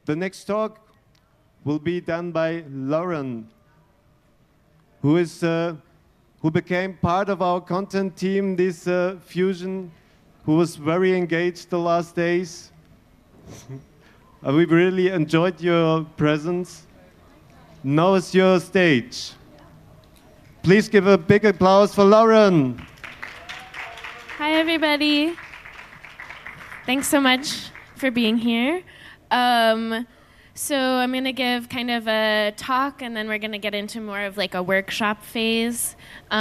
The next talk will be done by Lauren, who became part of our content team this Fusion, who was very engaged the last days. We really enjoyed your presence. Now is your stage. Please give a big applause for Lauren. Hi, everybody. Thanks so much for being here. So I'm going to give kind of a talk, and then we're going to get into more of like a workshop phase.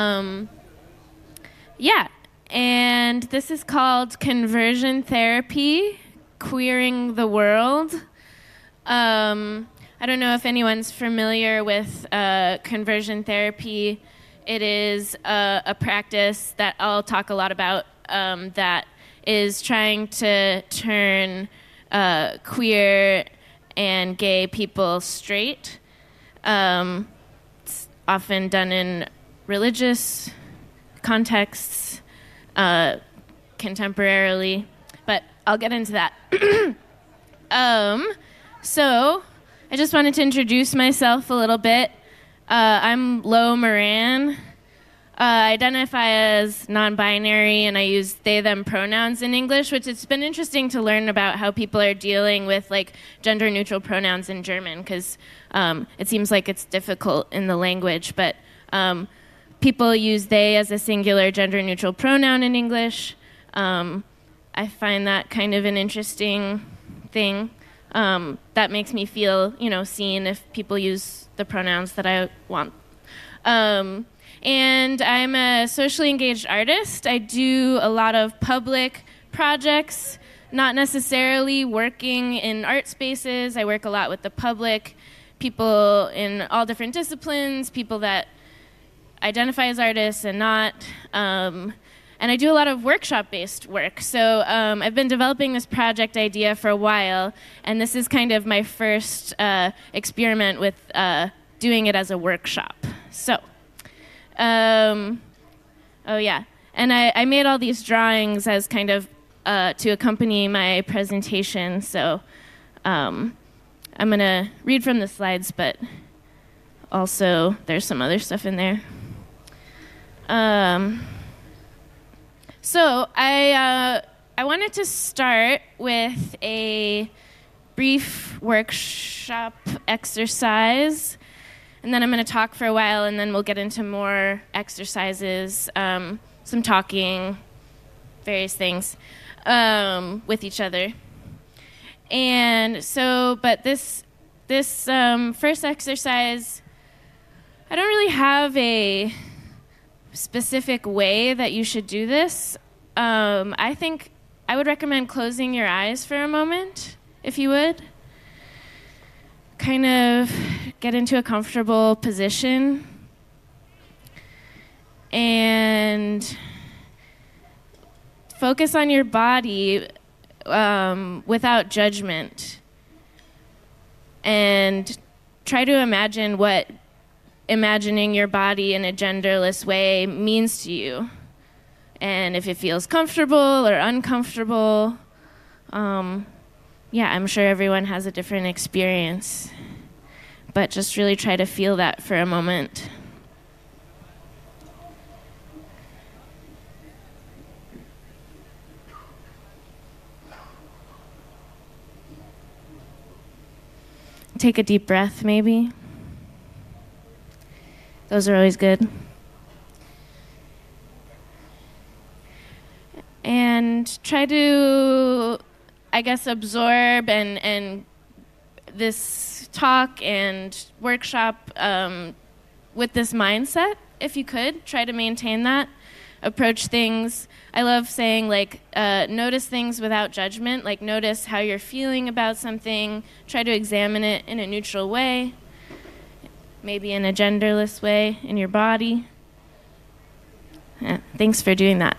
And this is called Conversion Therapy, Queering the World. I don't know if anyone's familiar with conversion therapy. It is a practice that I'll talk a lot about that is trying to turn queer and gay people straight. It's often done in religious contexts, contemporarily, but I'll get into that. So I just wanted to introduce myself a little bit. I'm Lo Moran. I identify as non-binary, and I use they, them pronouns in English, which it's been interesting to learn about how people are dealing with like gender-neutral pronouns in German, because it seems like it's difficult in the language, but people use they as a singular gender-neutral pronoun in English. I find that kind of an interesting thing. That makes me feel, seen if people use the pronouns that I want. And I'm a socially engaged artist. I do a lot of public projects, not necessarily working in art spaces. I work a lot with the public, people in all different disciplines, people that identify as artists and not. And I do a lot of workshop-based work. So I've been developing this project idea for a while, and this is kind of my first experiment with doing it as a workshop. So, and I made all these drawings as kind of to accompany my presentation. So I'm going to read from the slides, but also there's some other stuff in there. So I wanted to start with a brief workshop exercise, and then I'm going to talk for a while, and then we'll get into more exercises, some talking, various things with each other. And so, but this first exercise, I don't really have a specific way that you should do this. I think I would recommend closing your eyes for a moment, if you would. Kind of get into a comfortable position and focus on your body without judgment, and try to imagine what imagining your body in a genderless way means to you, and if it feels comfortable or uncomfortable. I'm sure everyone has a different experience, but just really try to feel that for a moment. Take a deep breath, maybe. Those are always good. And try to, absorb and this talk and workshop with this mindset, if you could. Try to maintain that. Approach things. I love saying, notice things without judgment. Notice how you're feeling about something. Try to examine it in a neutral way. Maybe in a genderless way in your body. Thanks for doing that.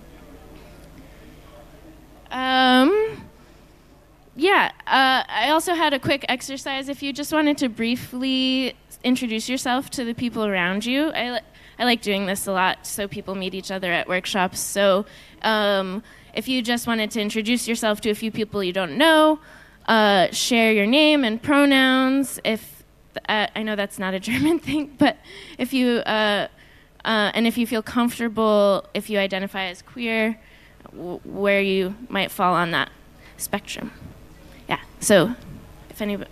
I also had a quick exercise. If you just wanted to briefly introduce yourself to the people around you. I like doing this a lot so people meet each other at workshops. So if you just wanted to introduce yourself to a few people you don't know, share your name and pronouns. If I know that's not a German thing, but if you and if you feel comfortable, if you identify as queer, where you might fall on that spectrum. Yeah. So, if anybody.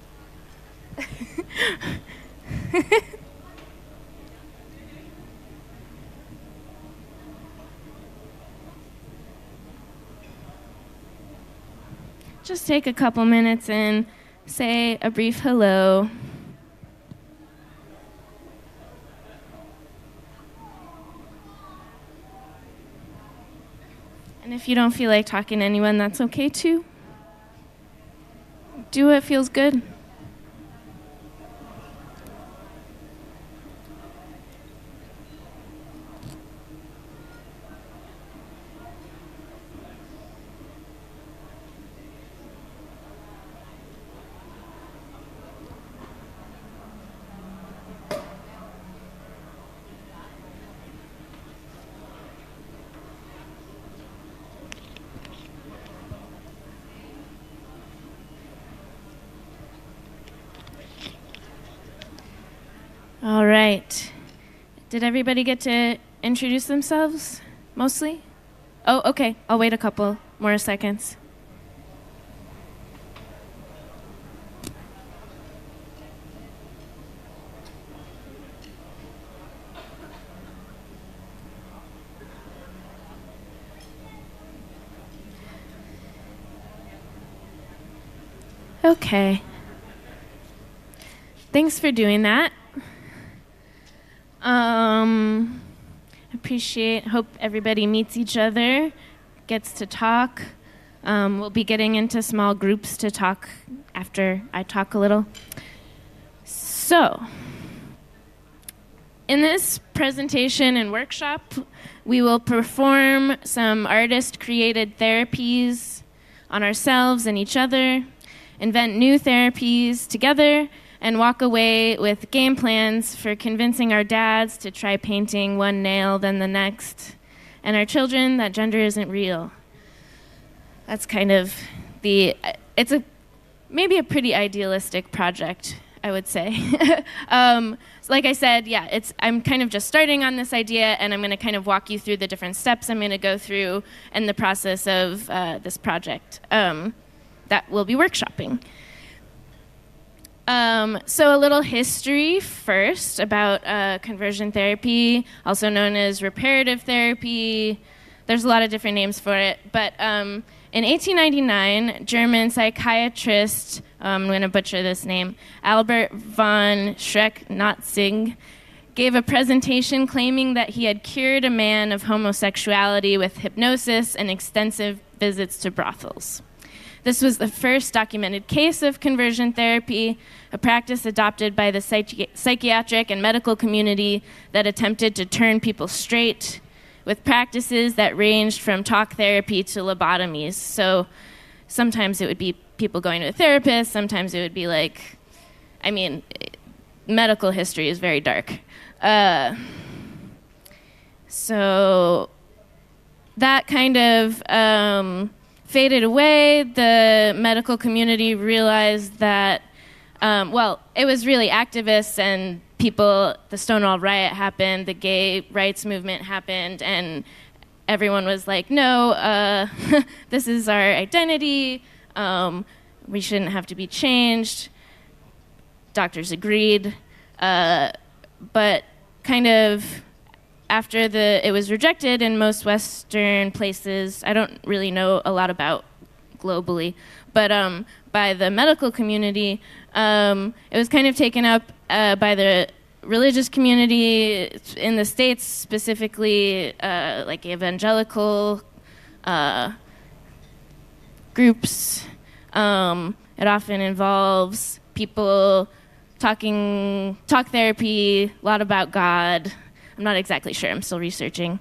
Just take a couple minutes and say a brief hello. And if you don't feel like talking to anyone, that's okay too. Do what feels good. All right. Did everybody get to introduce themselves, mostly? Oh, okay. I'll wait a couple more seconds. Okay. Thanks for doing that. Hope everybody meets each other, gets to talk. We'll be getting into small groups to talk after I talk a little. So, in this presentation and workshop, we will perform some artist-created therapies on ourselves and each other, invent new therapies together, and walk away with game plans for convincing our dads to try painting one nail then the next, and our children that gender isn't real. That's kind of it's maybe a pretty idealistic project, I would say. Like I said, yeah, I'm kind of just starting on this idea, and I'm going to kind of walk you through the different steps I'm going to go through in the process of this project that we'll be workshopping. So a little history first about conversion therapy, also known as reparative therapy. There's a lot of different names for it. But in 1899, German psychiatrist, I'm going to butcher this name, Albert von Schreck-Notzing, gave a presentation claiming that he had cured a man of homosexuality with hypnosis and extensive visits to brothels. This was the first documented case of conversion therapy, a practice adopted by the psychiatric and medical community that attempted to turn people straight, with practices that ranged from talk therapy to lobotomies. So sometimes it would be people going to a therapist, sometimes it would be medical history is very dark. So that kind of faded away. The medical community realized that, it was really activists and people, the Stonewall riot happened, the gay rights movement happened, and everyone was like, no, this is our identity, we shouldn't have to be changed. Doctors agreed, but kind of after it was rejected in most Western places, I don't really know a lot about globally, but by the medical community, it was kind of taken up by the religious community in the States, specifically like evangelical groups. It often involves people talk therapy, a lot about God. I'm not exactly sure. I'm still researching.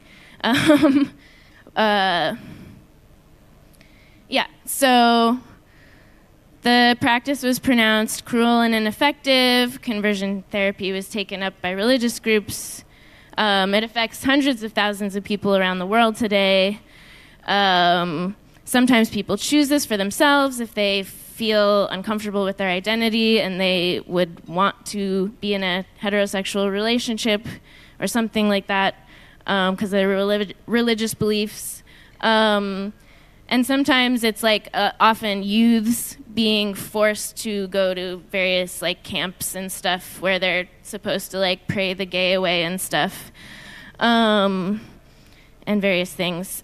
So the practice was pronounced cruel and ineffective. Conversion therapy was taken up by religious groups. It affects hundreds of thousands of people around the world today. Sometimes people choose this for themselves if they feel uncomfortable with their identity and they would want to be in a heterosexual relationship or something like that because of their religious beliefs. And sometimes it's like often youths being forced to go to various like camps and stuff where they're supposed to like pray the gay away and stuff, and various things.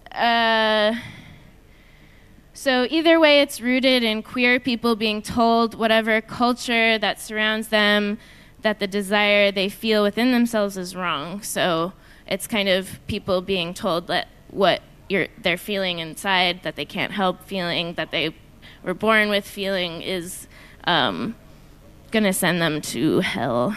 So either way, it's rooted in queer people being told whatever culture that surrounds them, that the desire they feel within themselves is wrong. So it's kind of people being told that what they're feeling inside, that they can't help feeling, that they were born with feeling, is going to send them to hell.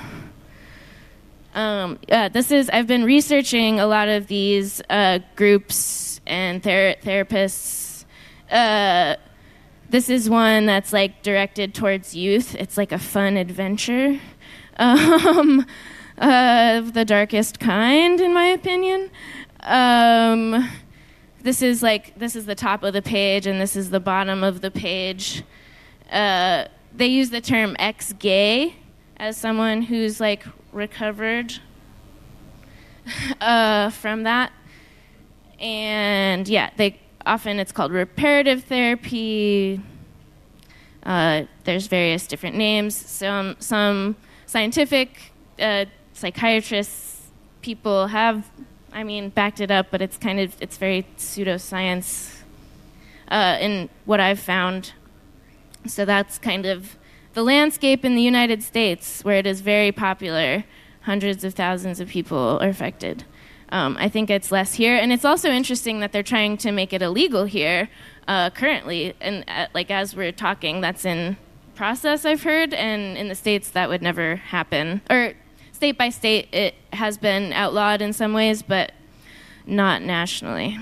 I've been researching a lot of these groups and therapists. This is one that's like directed towards youth. It's like a fun adventure of the darkest kind, in my opinion. This is the top of the page, and this is the bottom of the page. They use the term ex-gay as someone who's like recovered from that. And yeah, it's called reparative therapy. There's various different names. Some scientific psychiatrists, people have backed it up, but it's very pseudoscience in what I've found. So that's kind of the landscape in the United States, where it is very popular. Hundreds of thousands of people are affected. I think it's less here, and it's also interesting that they're trying to make it illegal here currently, and as we're talking, that's in process, I've heard, and in the States that would never happen. Or state by state, it has been outlawed in some ways, but not nationally.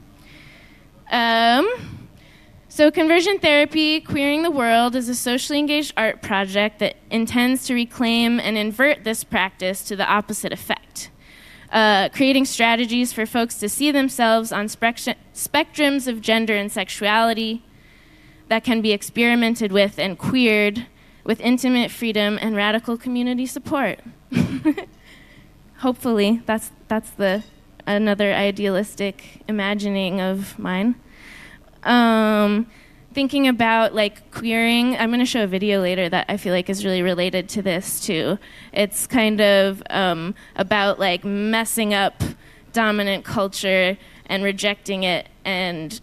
So Conversion Therapy, Queering the World, is a socially engaged art project that intends to reclaim and invert this practice to the opposite effect, creating strategies for folks to see themselves on spectrums of gender and sexuality that can be experimented with and queered with intimate freedom and radical community support. Hopefully, that's another idealistic imagining of mine. Thinking about queering, I'm going to show a video later that I feel like is really related to this too. It's kind of about messing up dominant culture and rejecting it, and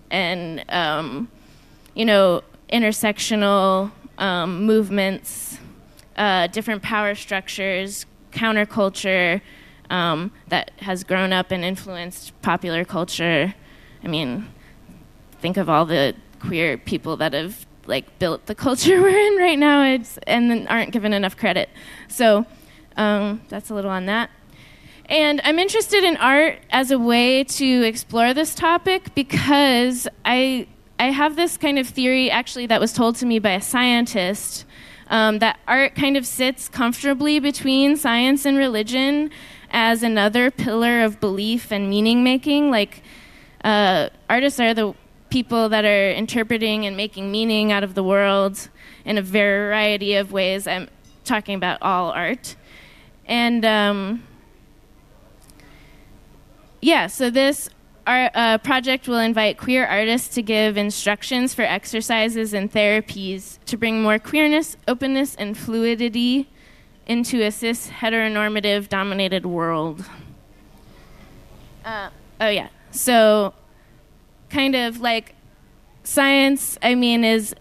intersectional movements, different power structures, counterculture that has grown up and influenced popular culture. Think of all the queer people that have built the culture we're in right now, and then aren't given enough credit. So that's a little on that. And I'm interested in art as a way to explore this topic because I have this kind of theory, actually, that was told to me by a scientist, that art kind of sits comfortably between science and religion as another pillar of belief and meaning-making. Artists are the people that are interpreting and making meaning out of the world in a variety of ways. I'm talking about all art. And so this project will invite queer artists to give instructions for exercises and therapies to bring more queerness, openness, and fluidity into a cis heteronormative dominated world. So kind of science, the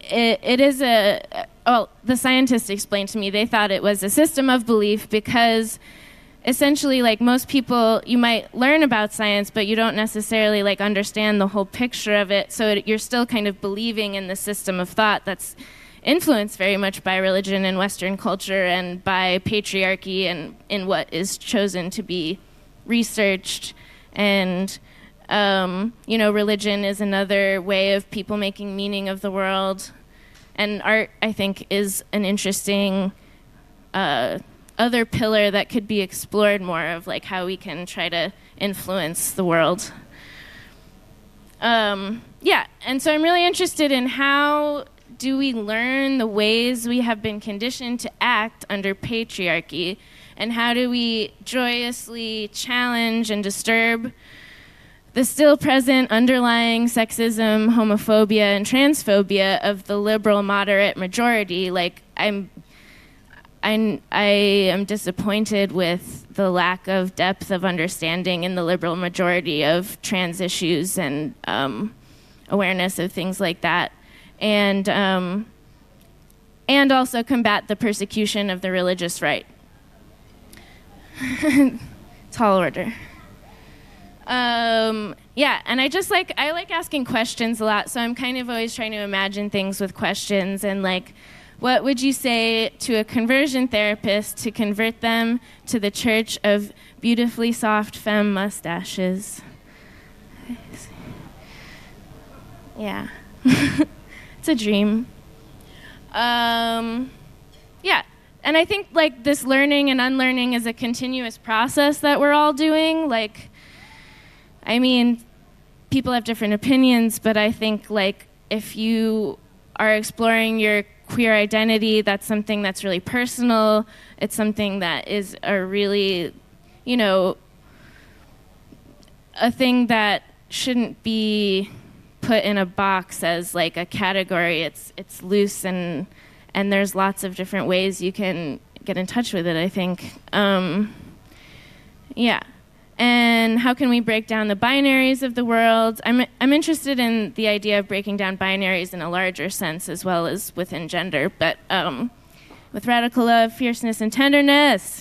scientists explained to me they thought it was a system of belief because essentially, most people, you might learn about science, but you don't necessarily understand the whole picture of it. So you're still kind of believing in the system of thought that's influenced very much by religion and Western culture and by patriarchy and in what is chosen to be researched. And religion is another way of people making meaning of the world. And art, I think, is an interesting other pillar that could be explored more of how we can try to influence the world. And so I'm really interested in how do we learn the ways we have been conditioned to act under patriarchy? And how do we joyously challenge and disturb the still present underlying sexism, homophobia, and transphobia of the liberal moderate majority? Like, I am disappointed with the lack of depth of understanding in the liberal majority of trans issues and awareness of things like that, and also combat the persecution of the religious right. Tall order. Yeah, and I like asking questions a lot, so I'm kind of always trying to imagine things with questions, and like, what would you say to a conversion therapist to convert them to the church of beautifully soft femme mustaches? Yeah. It's a dream. Yeah. And I think like this learning and unlearning is a continuous process that we're all doing. Like, I mean, people have different opinions, but I think like if you are exploring your queer identity, that's something that's really personal. It's something that is a really, a thing that shouldn't be put in a box as like a category. It's loose, and there's lots of different ways you can get in touch with it, I think. Yeah. And how can we break down the binaries of the world? I'm interested in the idea of breaking down binaries in a larger sense as well as within gender, but with radical love, fierceness, and tenderness.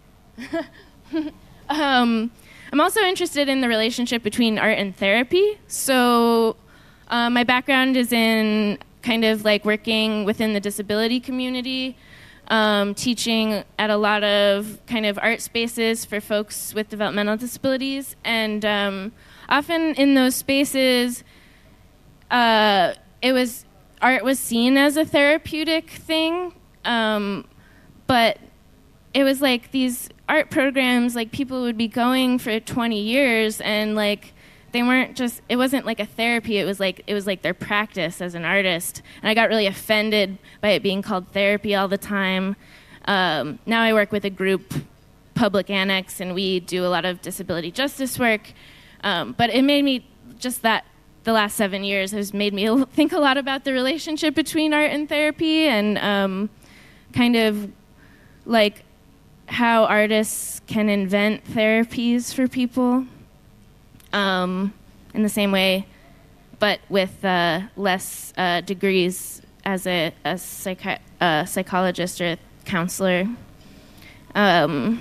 I'm also interested in the relationship between art and therapy. So my background is in kind of like working within the disability community, teaching at a lot of kind of art spaces for folks with developmental disabilities. And often in those spaces, art was seen as a therapeutic thing, but it was like these art programs, like people would be going for 20 years, and like they weren't just, it wasn't like a therapy, it was like their practice as an artist. And I got really offended by it being called therapy all the time. Now I work with a group, Public Annex, and we do a lot of disability justice work. But it made me, just that the last 7 years has made me think a lot about the relationship between art and therapy, and kind of like how artists can invent therapies for people. In the same way, but with less degrees as a psychologist or a counselor. Yeah,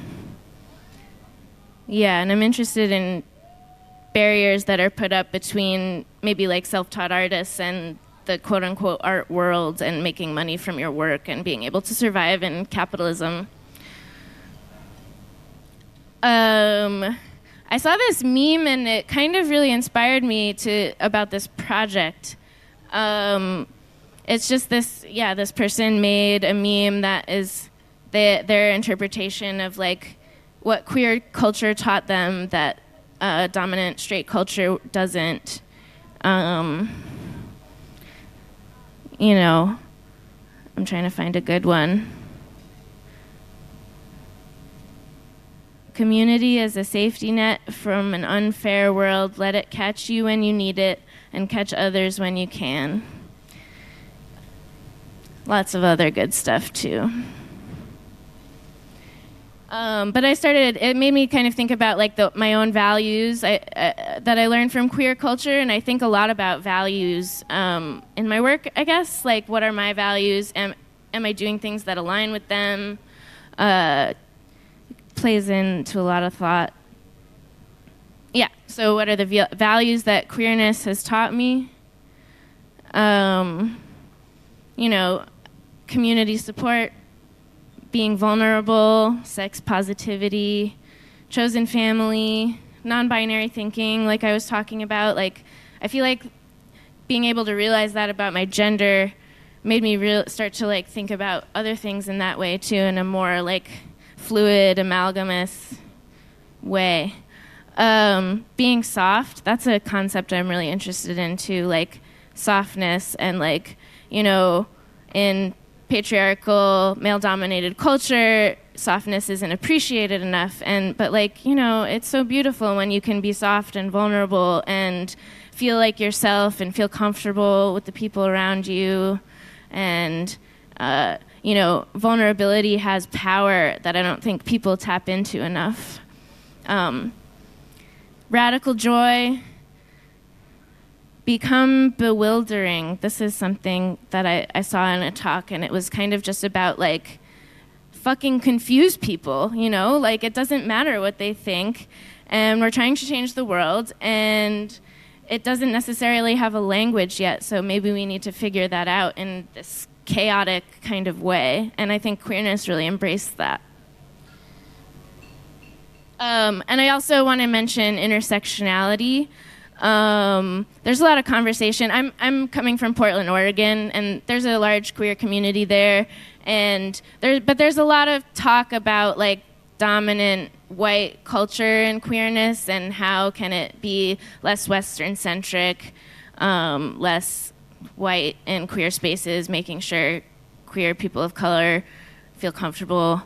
and I'm interested in barriers that are put up between maybe like self-taught artists and the quote-unquote art world, and making money from your work and being able to survive in capitalism. I saw this meme, and it kind of really inspired me about this project. It's just this person made a meme that is their interpretation of like what queer culture taught them that dominant straight culture doesn't. I'm trying to find a good one. Community is a safety net from an unfair world. Let it catch you when you need it, and catch others when you can. Lots of other good stuff, too. But it made me kind of think about like my own values that I learned from queer culture, and I think a lot about values in my work, I guess. Like, what are my values? Am I doing things that align with them? Plays into a lot of thought. Yeah, so what are the values that queerness has taught me? Community support, being vulnerable, sex positivity, chosen family, non-binary thinking, like I was talking about. Like, I feel like being able to realize that about my gender made me start to like think about other things in that way too, in a more like fluid, amalgamous way. Being soft, that's a concept I'm really interested in too, like softness and like in patriarchal, male-dominated culture, softness isn't appreciated enough. But it's so beautiful when you can be soft and vulnerable and feel like yourself and feel comfortable with the people around you. And, vulnerability has power that I don't think people tap into enough. Radical joy, become bewildering. This is something that I saw in a talk, and it was kind of just about fucking confuse people, it doesn't matter what they think, and we're trying to change the world, and it doesn't necessarily have a language yet, so maybe we need to figure that out in this chaotic kind of way, and I think queerness really embraced that. And I also want to mention intersectionality. There's a lot of conversation. I'm coming from Portland, Oregon, and there's a large queer community there. But there's a lot of talk about dominant white culture and queerness, and how can it be less Western centric, less white in queer spaces, making sure queer people of color feel comfortable.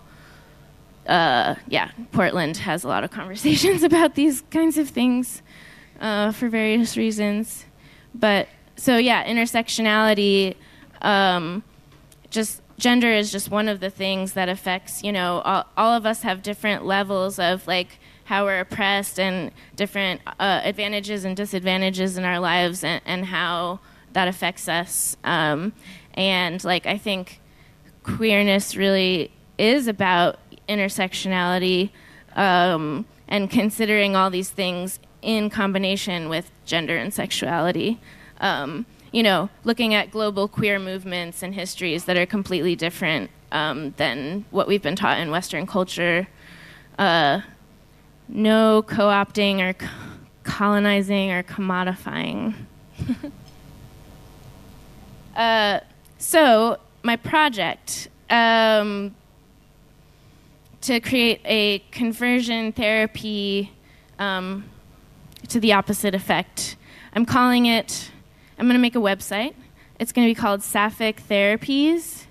Portland has a lot of conversations about these kinds of things for various reasons. But intersectionality, just gender is just one of the things that affects, all of us have different levels of how we're oppressed and different advantages and disadvantages in our lives, and how that affects us. I think queerness really is about intersectionality, and considering all these things in combination with gender and sexuality. Looking at global queer movements and histories that are completely different than what we've been taught in Western culture. No co-opting or colonizing or commodifying. So my project, to create a conversion therapy to the opposite effect. I'm going to make a website. It's going to be called Sapphic Therapies.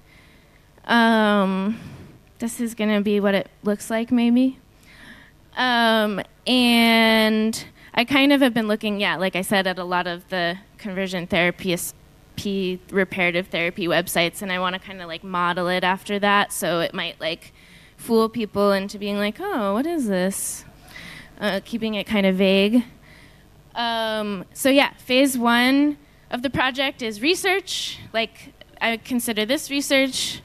This is going to be what it looks like, maybe. And I kind of have been looking, like I said, at a lot of the conversion reparative therapy websites, and I want to kind of model it after that, so it might fool people into being oh, what is this? Keeping it kind of vague. Phase 1 of the project is research. I consider this research.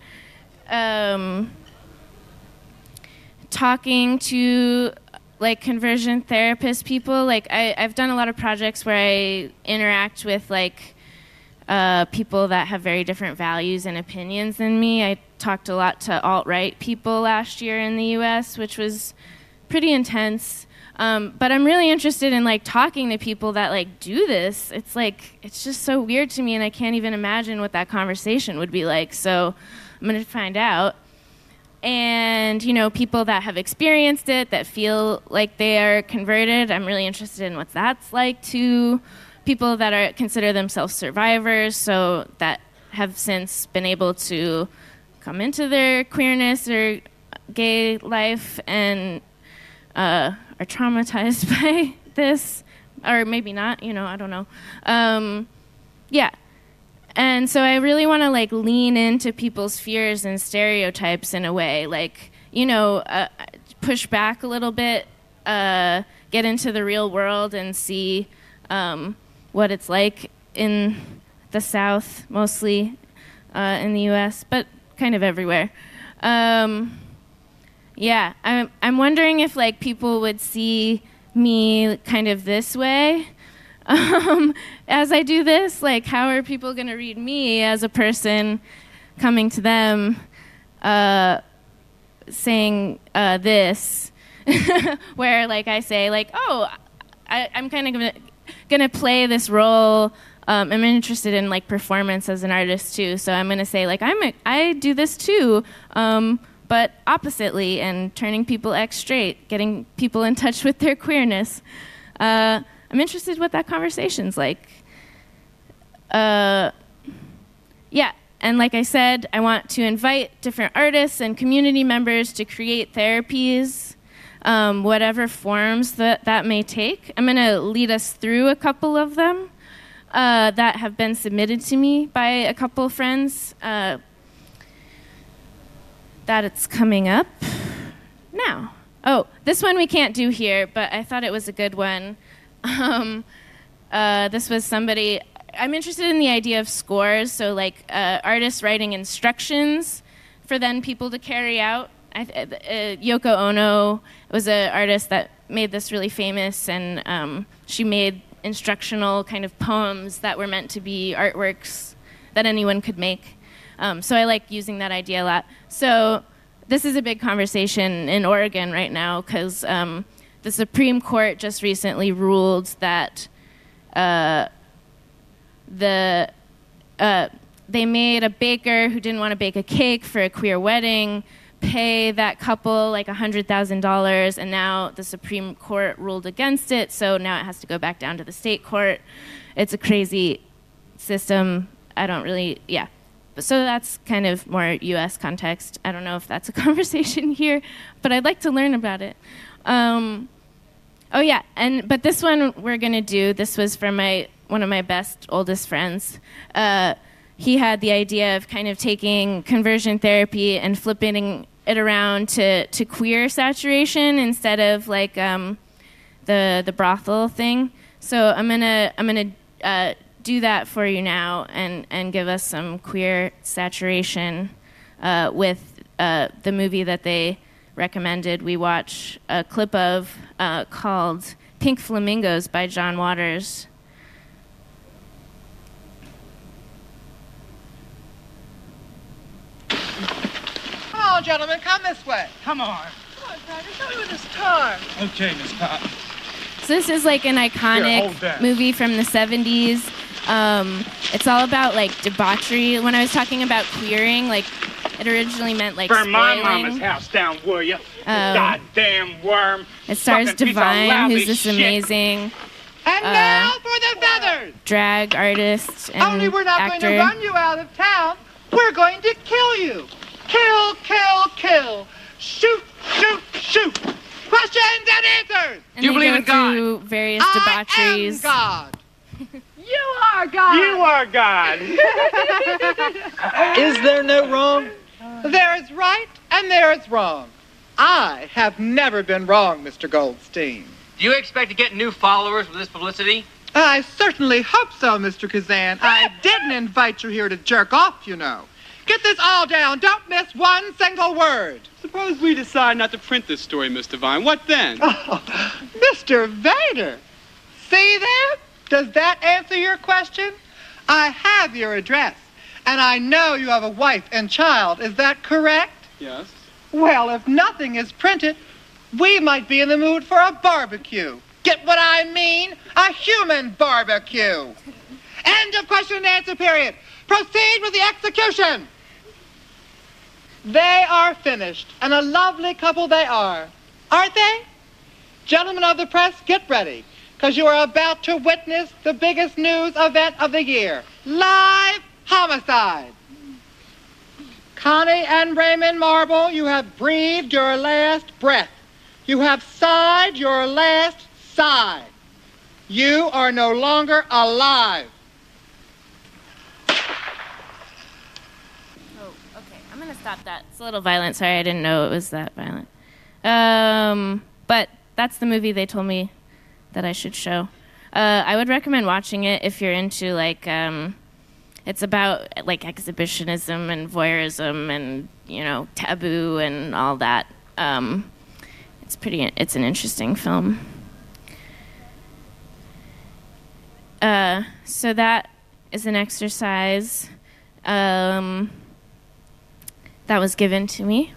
Talking to conversion therapist people. I've done a lot of projects where I interact with people that have very different values and opinions than me. I talked a lot to alt-right people last year in the US, which was pretty intense. But I'm really interested in talking to people that do this. It's just so weird to me, and I can't even imagine what that conversation would be like. So I'm going to find out. And people that have experienced it, that feel like they are converted, I'm really interested in what that's like too. People that consider themselves survivors, so that have since been able to come into their queerness or gay life and are traumatized by this, or maybe not, I don't know. And so I really want to lean into people's fears and stereotypes in a way, push back a little bit, get into the real world and see what it's like in the South, mostly in the US, but kind of everywhere. I'm wondering if people would see me kind of this way as I do this. How are people going to read me as a person coming to them saying this, where I say I'm kind of gonna play this role. I'm interested in performance as an artist too, so I'm gonna say I do this too, but oppositely, and turning people X straight, getting people in touch with their queerness. I'm interested in what that conversation's like. yeah, and like I said, I want to invite different artists and community members to create therapies, whatever forms that may take. I'm going to lead us through a couple of them that have been submitted to me by a couple of friends. That it's coming up now. Oh, this one we can't do here, but I thought it was a good one. This was somebody... I'm interested in the idea of scores, so like artists writing instructions for then people to carry out. Yoko Ono was an artist that made this really famous, and she made instructional kind of poems that were meant to be artworks that anyone could make. So I like using that idea a lot. So this is a big conversation in Oregon right now because the Supreme Court just recently ruled that they made a baker who didn't want to bake a cake for a queer wedding pay that couple like $100,000, and now the Supreme Court ruled against it, so now it has to go back down to the state court. It's a crazy system. So that's kind of more U.S. context. I don't know if that's a conversation here, but I'd like to learn about it. But this one we're going to do, this was from one of my best, oldest friends. He had the idea of kind of taking conversion therapy and flipping it around to queer saturation instead of like the brothel thing. So I'm gonna do that for you now and give us some queer saturation with the movie that they recommended we watch a clip of called Pink Flamingos by John Waters. Come on, gentlemen, come this way. Come on. Come on, Patty, show me with this car. Okay, Miss Pop. So this is like an iconic movie from the 70s. It's all about like debauchery. When I was talking about queering, like it originally meant like burn spoiling. my mama's house down, will you? Goddamn worm. It stars Fucking piece of Divine, lousy who's this shit. amazing And now for the feathers. drag artist and Only we're not actor. going to run you out of town. We're going to kill you. Kill, kill, kill. Shoot, shoot, shoot. Questions and answers. And Do you they believe go in God? through various I debaucheries. am God. You are God. You are God. Is there no wrong? There is right and there is wrong. I have never been wrong, Mr. Goldstein. Do you expect to get new followers with this publicity? I certainly hope so, Mr. Kazan. I didn't invite you here to jerk off, you know. Get this all down. Don't miss one single word. Suppose we decide not to print this story, Miss Devine. What then? Oh, Mr. Vader. See there? Does that answer your question? I have your address, and I know you have a wife and child. Is that correct? Yes. Well, if nothing is printed, we might be in the mood for a barbecue. Get what I mean? A human barbecue. End of question and answer period. Proceed with the execution. They are finished, and a lovely couple they are. Aren't they? Gentlemen of the press, get ready, because you are about to witness the biggest news event of the year. Live homicide. Connie and Raymond Marble, you have breathed your last breath. You have sighed your last sigh. You are no longer alive. Oh, okay. I'm going to stop that. It's a little violent. Sorry, I didn't know it was that violent. But that's the movie they told me that I should show. I would recommend watching it if you're into, like, it's about, like, exhibitionism and voyeurism and, you know, taboo and all that. It's an interesting film. So that is an exercise that was given to me.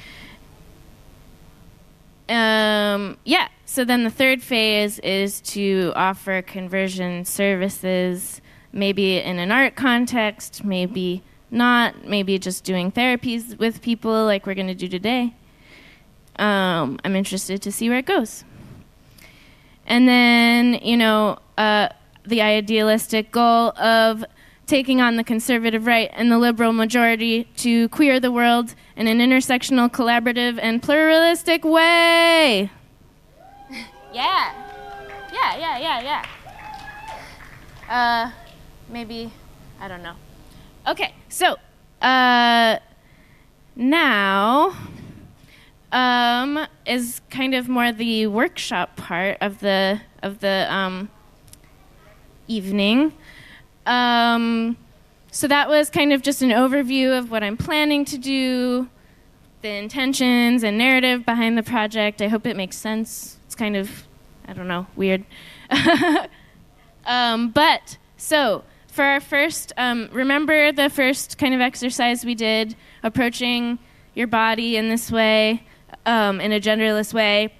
So then the third phase is to offer conversion services, maybe in an art context, maybe not, maybe just doing therapies with people like we're going to do today. I'm interested to see where it goes. And then, the idealistic goal of taking on the conservative right and the liberal majority to queer the world in an intersectional, collaborative, and pluralistic way. Yeah. Maybe, I don't know. Okay, so now is kind of more the workshop part of the evening. So that was kind of just an overview of what I'm planning to do, the intentions and narrative behind the project. I hope it makes sense. It's kind of, I don't know, weird. But so for our first, remember the first kind of exercise we did, approaching your body in this way, in a genderless way.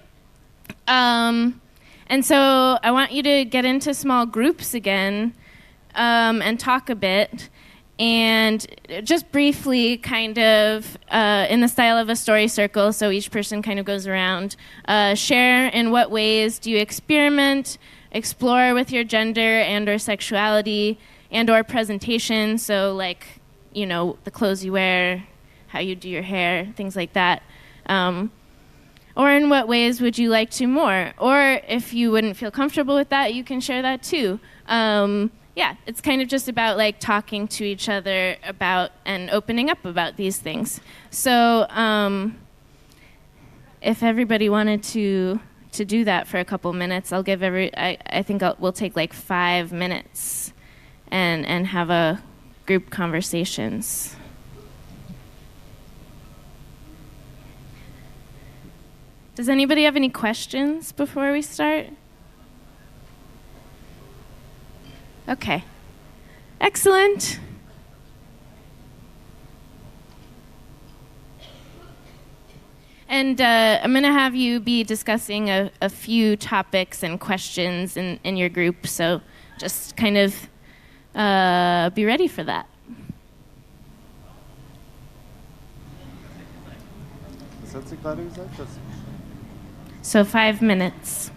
And so I want you to get into small groups again, and talk a bit, and just briefly kind of in the style of a story circle, so each person kind of goes around, share in what ways do you experiment, explore with your gender and or sexuality and or presentation, so like, you know, the clothes you wear, how you do your hair, things like that. Or in what ways would you like to more? Or if you wouldn't feel comfortable with that, you can share that too. Yeah, it's kind of just about like talking to each other about and opening up about these things. So if everybody wanted to do that for a couple minutes, I'll give I think we'll take like 5 minutes and have a group conversations. Does anybody have any questions before we start? Okay. Excellent. And I'm going to have you be discussing a few topics and questions in your group, so just kind of be ready for that. Was hat sie gerade gesagt? So 5 minutes.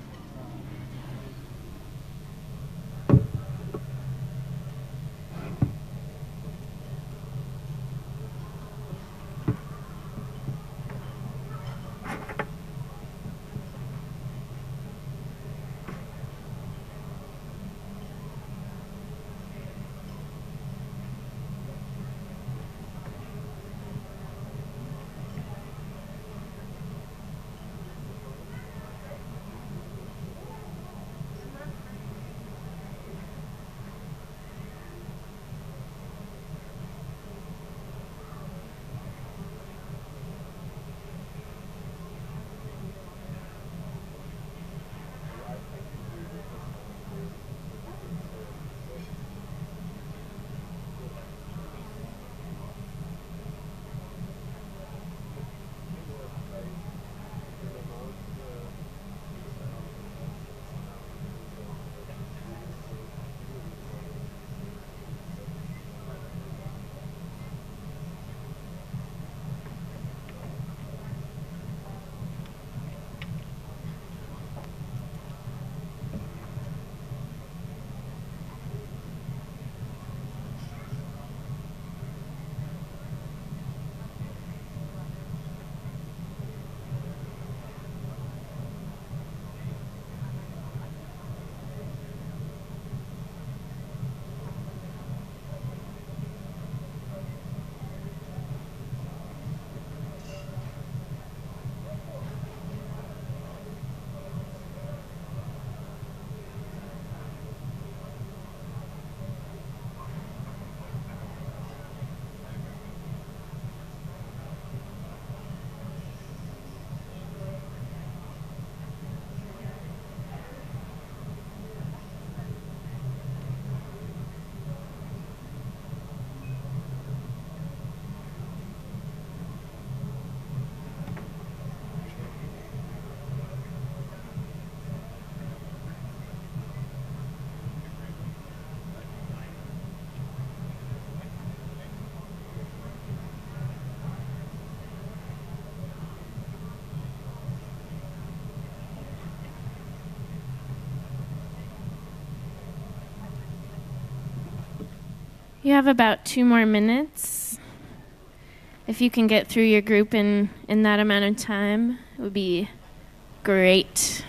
You have about 2 more minutes. If you can get through your group in that amount of time, it would be great.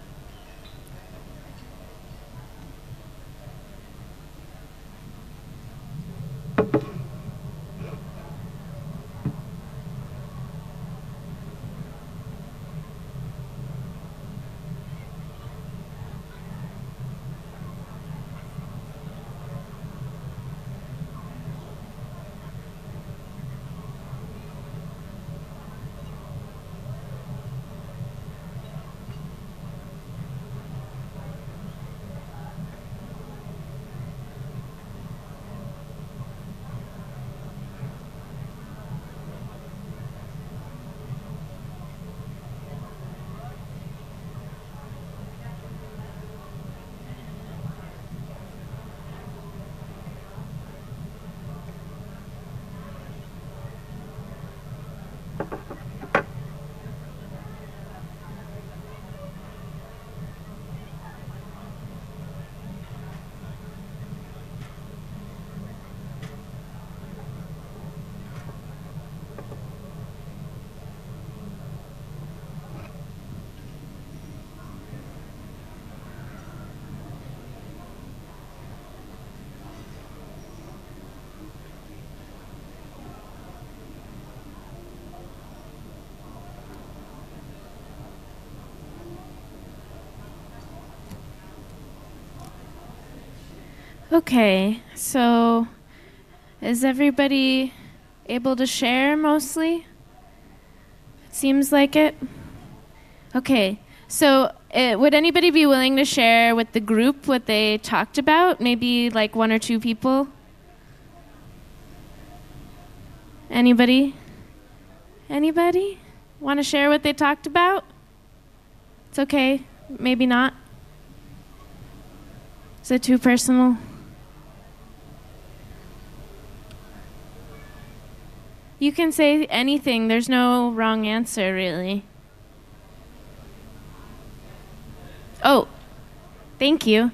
Okay, so is everybody able to share mostly? It seems like it. Okay, so would anybody be willing to share with the group what they talked about? Maybe like 1 or 2 people? Anybody? Anybody? Want to share what they talked about? It's okay, maybe not. Is it too personal? You can say anything. There's no wrong answer, really. Oh, thank you.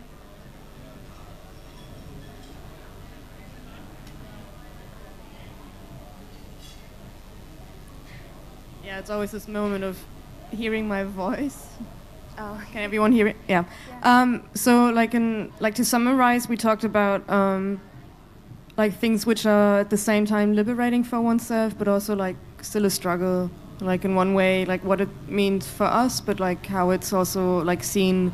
Yeah, it's always this moment of hearing my voice. Oh, can everyone hear it? Yeah. So, to summarize, we talked about things which are at the same time liberating for oneself, but also still a struggle. In one way, what it means for us, but how it's also seen,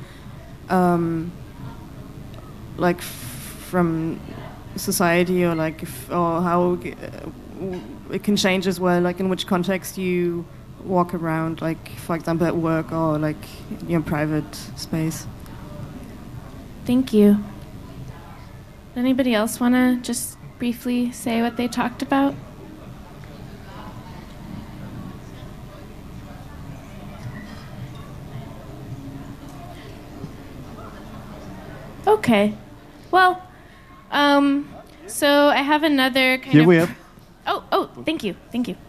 from society, or how it can change as well. In which context you walk around, for example at work or in your private space. Thank you. Anybody else want to just briefly say what they talked about? Okay. Well, so I have another kind Here of... we have. Oh, thank you.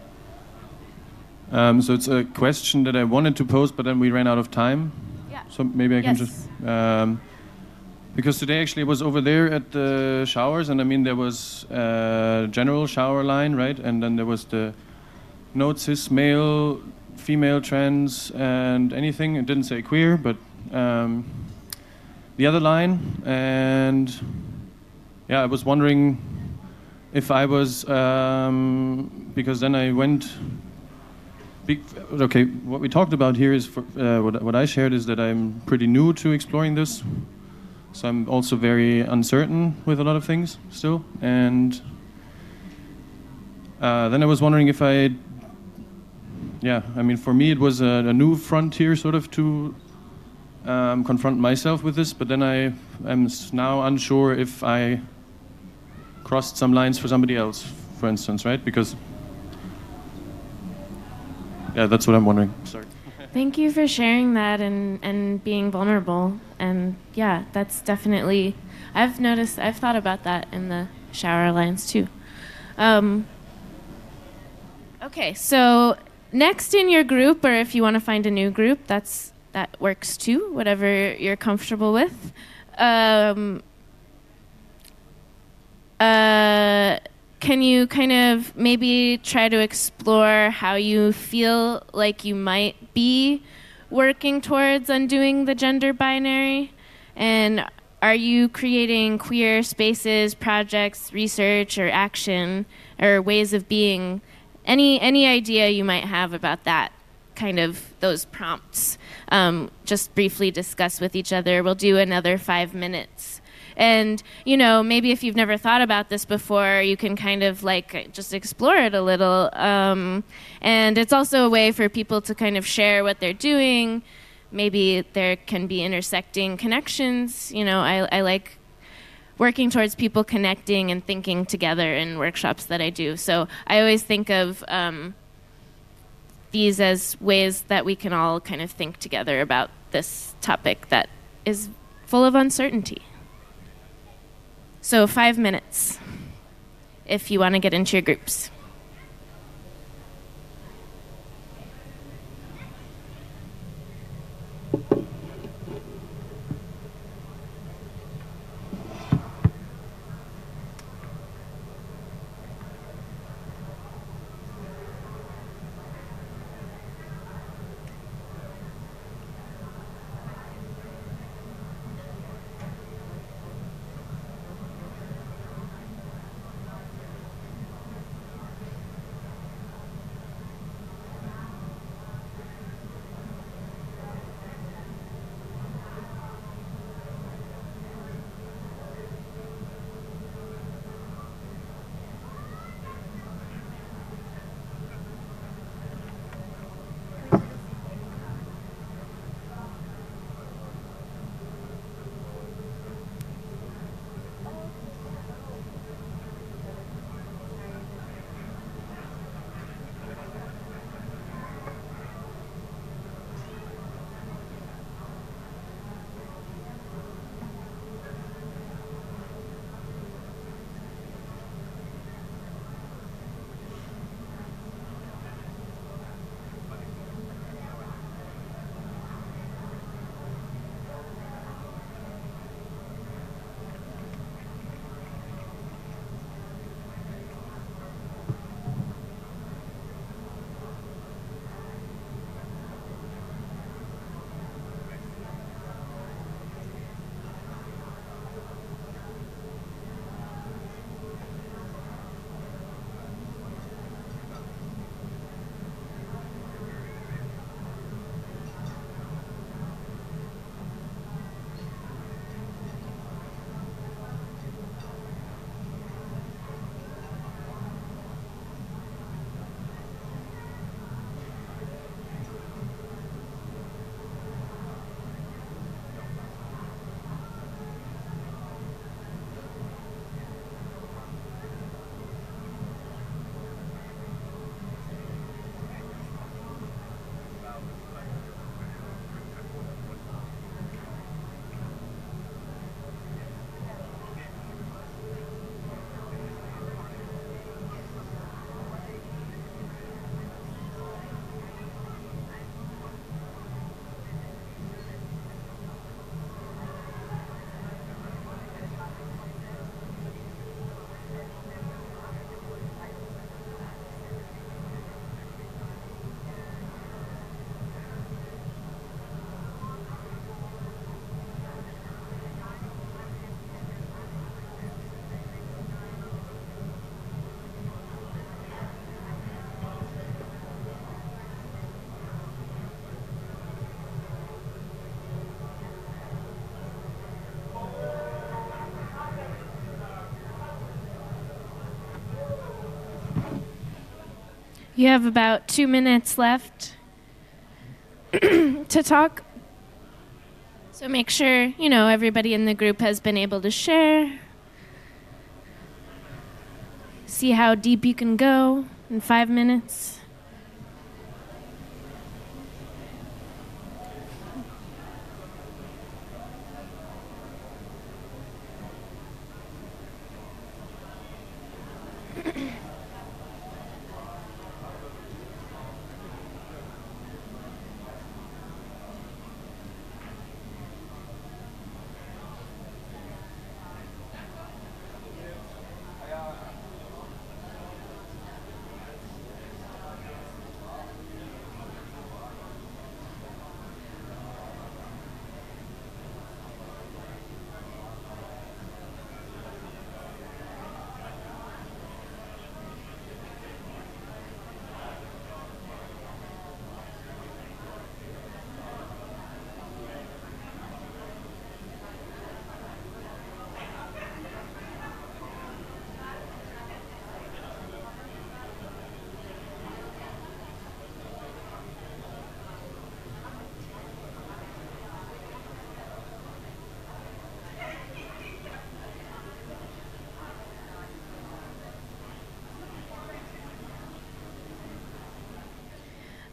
So it's a question that I wanted to pose, but then we ran out of time. Yeah. So maybe I can Yes. just... because today actually was over there at the showers, and I mean there was a general shower line, right? And then there was the no cis male, female, trans, and anything. It didn't say queer, but the other line. And yeah, I was wondering if I was... because then I went... Okay, what we talked about here is, what I shared is that I'm pretty new to exploring this. So I'm also very uncertain with a lot of things still. And then I was wondering if for me it was a new frontier sort of to confront myself with this, but then I'm now unsure if I crossed some lines for somebody else, for instance, right? Because, yeah, that's what I'm wondering. Sorry. Thank you for sharing that and being vulnerable. And yeah, that's definitely... I've thought about that in the shower lines too. Okay, so next in your group, or if you want to find a new group, that works too, whatever you're comfortable with. can you kind of maybe try to explore how you feel like you might be working towards undoing the gender binary? And are you creating queer spaces, projects, research, or action, or ways of being? Any idea you might have about that, kind of those prompts? Just briefly discuss with each other. We'll do another 5 minutes. And, you know, maybe if you've never thought about this before, you can kind of like just explore it a little. And it's also a way for people to kind of share what they're doing. Maybe there can be intersecting connections. You know, I like working towards people connecting and thinking together in workshops that I do. So I always think of these as ways that we can all kind of think together about this topic that is full of uncertainty. So 5 minutes if you want to get into your groups. You have about 2 minutes left to talk. So make sure, you know, everybody in the group has been able to share. See how deep you can go in 5 minutes.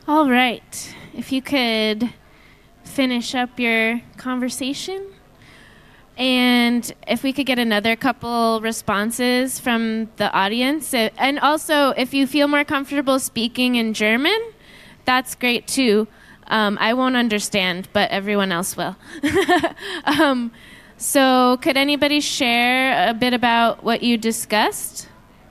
All right. If you could finish up your conversation. And if we could get another couple responses from the audience. And also, if you feel more comfortable speaking in German, that's great too. I won't understand, but everyone else will. So could anybody share a bit about what you discussed?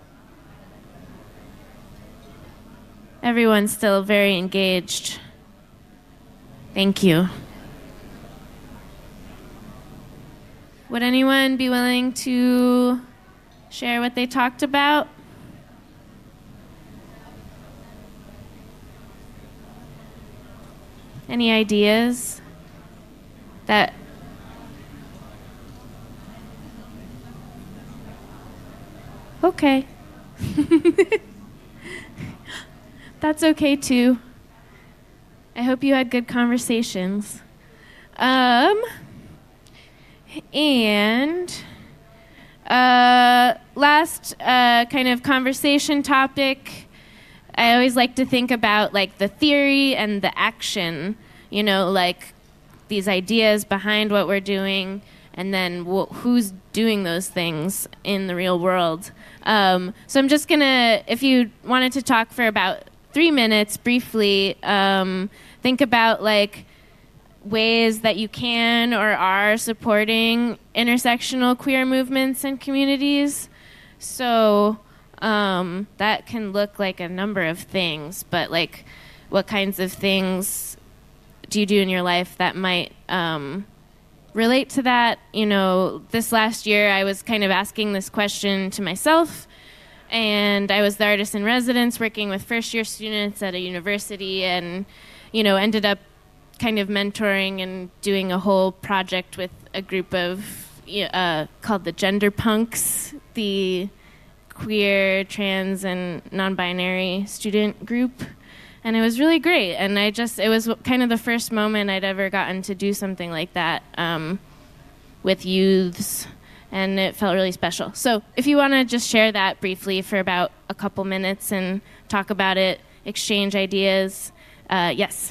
Everyone's still very engaged. Thank you. Would anyone be willing to share what they talked about? Any ideas that... Okay. That's okay too. I hope you had good conversations. And last kind of conversation topic, I always like to think about like the theory and the action, you know, like these ideas behind what we're doing, and then who's doing those things in the real world. So I'm just gonna, if you wanted to talk for about 3 minutes briefly, think about like ways that you can or are supporting intersectional queer movements and communities. So that can look like a number of things, but like what kinds of things do you do in your life that might relate to that? You know, this last year I was kind of asking this question to myself, and I was the artist in residence working with first-year students at a university, and, you know, ended up kind of mentoring and doing a whole project with a group of called the Gender Punks, the queer, trans, and non-binary student group. And it was really great. And it was kind of the first moment I'd ever gotten to do something like that with youths. And it felt really special. So if you want to just share that briefly for about a couple minutes and talk about it, exchange ideas, yes.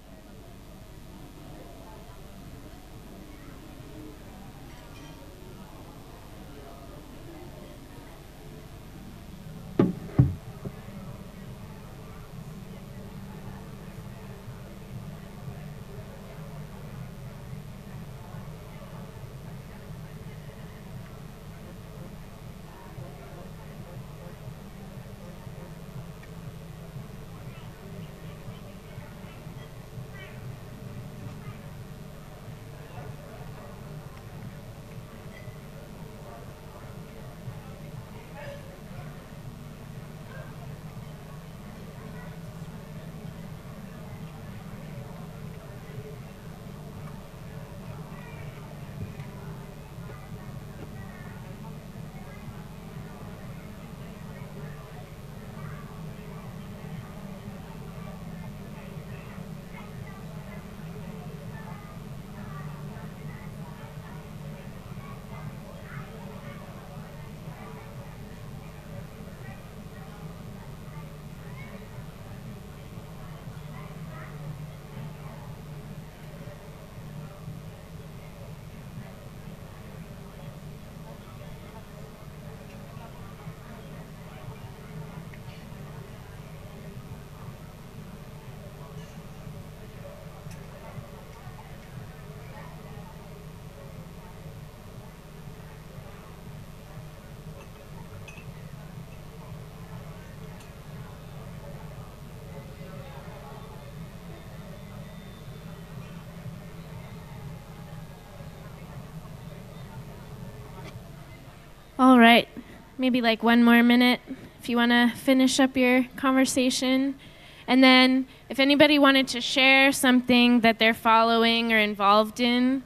All right, maybe like 1 more minute if you want to finish up your conversation. And then if anybody wanted to share something that they're following or involved in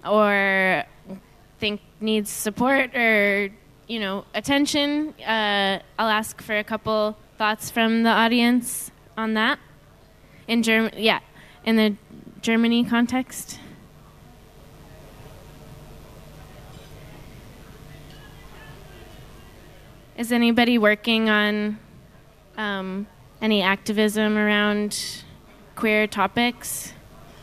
or think needs support or, you know, attention, I'll ask for a couple thoughts from the audience on that. In the Germany context. Is anybody working on any activism around queer topics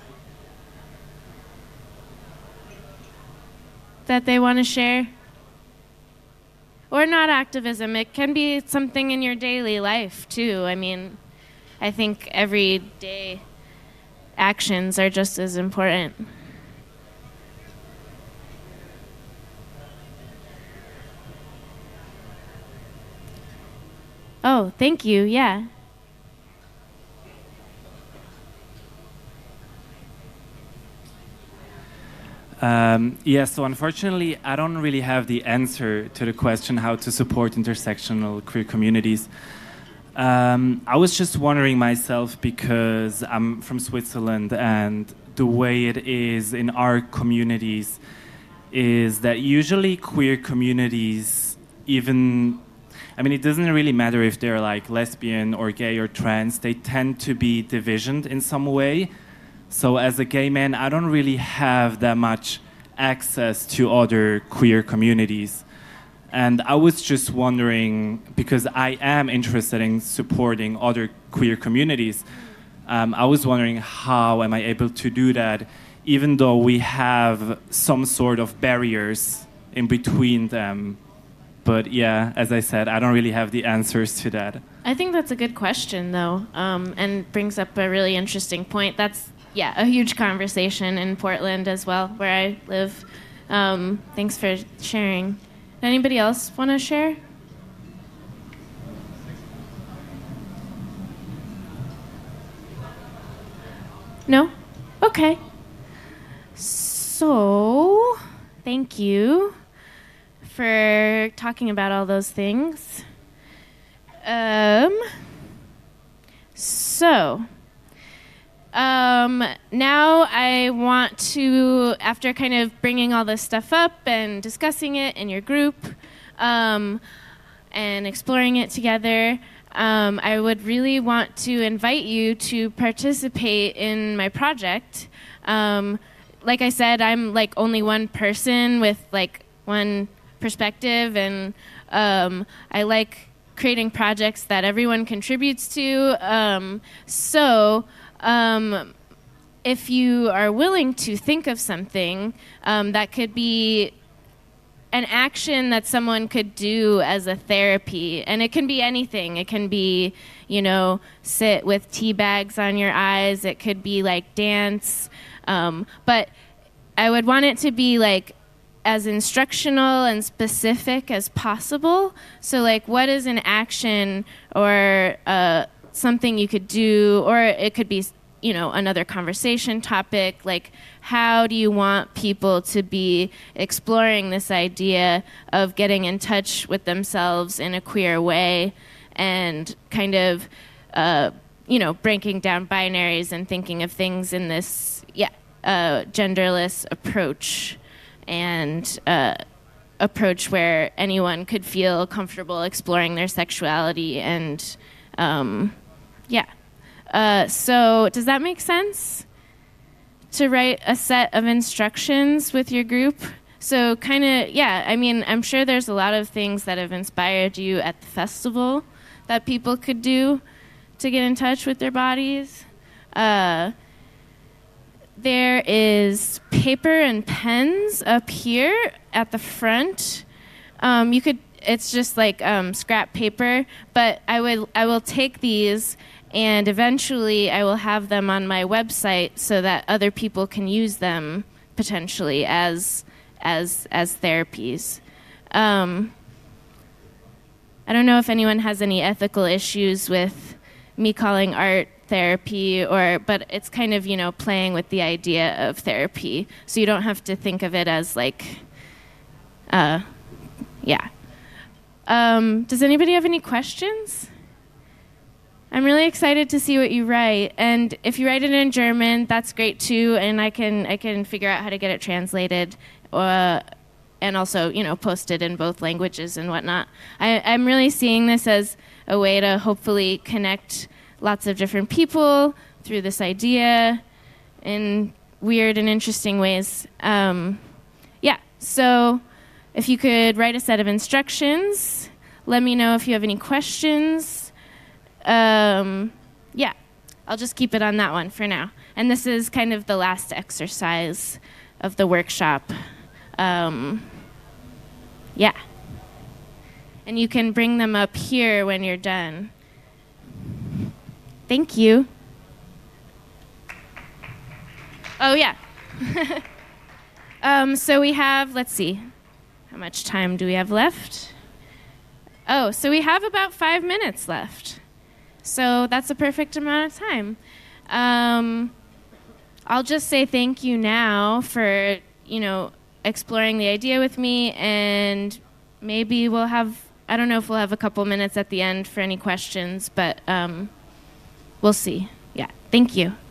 that they want to share? Or not activism. It can be something in your daily life, too. I mean, I think everyday actions are just as important. Oh, thank you. Yeah. So unfortunately, I don't really have the answer to the question how to support intersectional queer communities. I was just wondering myself, because I'm from Switzerland, and the way it is in our communities is that usually queer communities, even, I mean, it doesn't really matter if they're like lesbian or gay or trans, they tend to be divisioned in some way. So as a gay man, I don't really have that much access to other queer communities. And I was just wondering, because I am interested in supporting other queer communities, I was wondering how am I able to do that, even though we have some sort of barriers in between them. But yeah, as I said, I don't really have the answers to that. I think that's a good question, though, and brings up a really interesting point. That's a huge conversation in Portland as well, where I live. Thanks for sharing. Anybody else want to share? No? Okay. So, thank you for talking about all those things. Now I want to, after kind of bringing all this stuff up and discussing it in your group, and exploring it together, I would really want to invite you to participate in my project. Like I said, I'm like only one person with like one perspective, and I like creating projects that everyone contributes to. If you are willing to think of something that could be an action that someone could do as a therapy, and it can be anything. It can be, sit with tea bags on your eyes. It could be like dance. But I would want it to be like as instructional and specific as possible. So like, what is an action or something you could do, or it could be, another conversation topic. Like, how do you want people to be exploring this idea of getting in touch with themselves in a queer way, and kind of, breaking down binaries and thinking of things in this, genderless approach, and approach where anyone could feel comfortable exploring their sexuality and, so does that make sense? To write a set of instructions with your group? So kind of, I'm sure there's a lot of things that have inspired you at the festival that people could do to get in touch with their bodies. There is paper and pens up here at the front. It's just like scrap paper, but I will take these, and eventually I will have them on my website so that other people can use them potentially as therapies. I don't know if anyone has any ethical issues with me calling art therapy, but it's kind of, playing with the idea of therapy. So you don't have to think of it as like, Does anybody have any questions? I'm really excited to see what you write, and if you write it in German, that's great too, and I can figure out how to get it translated, and also post it in both languages and whatnot. I'm really seeing this as a way to hopefully connect lots of different people through this idea in weird and interesting ways. So if you could write a set of instructions, let me know if you have any questions. I'll just keep it on that one for now. And this is kind of the last exercise of the workshop. Yeah. And you can bring them up here when you're done. Thank you. Oh, yeah. So we have, let's see, how much time do we have left? Oh, so we have about 5 minutes left. So that's a perfect amount of time. I'll just say thank you now for, exploring the idea with me, and maybe we'll have, I don't know if we'll have a couple minutes at the end for any questions, but we'll see. Yeah, thank you.